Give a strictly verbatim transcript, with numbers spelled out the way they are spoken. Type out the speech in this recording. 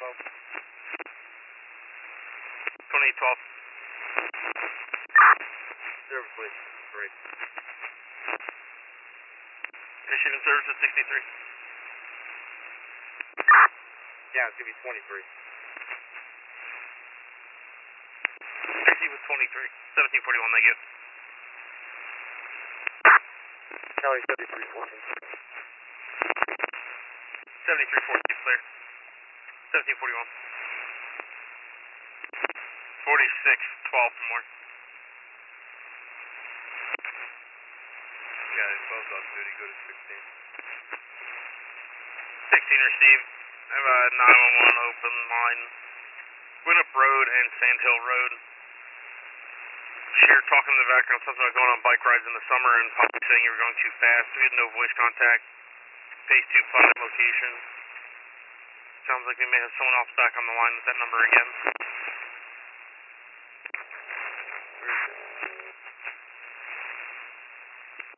twelve. twenty-eight twelve. Service, please. Great. Michigan service at sixty-three. Yeah, it's going to be twenty-three. Taxi was twenty-three. seventeen forty-one, negative. Charlie, seventy-three fourteen. seventy-three fourteen, clear. seventeen forty-one. forty-six twelve for more. Yeah, it's both on duty. Go to sixteen. sixteen received. I have a nine one one open line. Winup Road and Sand Hill Road. Sheer talking in the background, something about going on bike rides in the summer and probably saying you were going too fast. We had no voice contact. Phase two plotted location. Sounds like we may have someone else back on the line with that number again.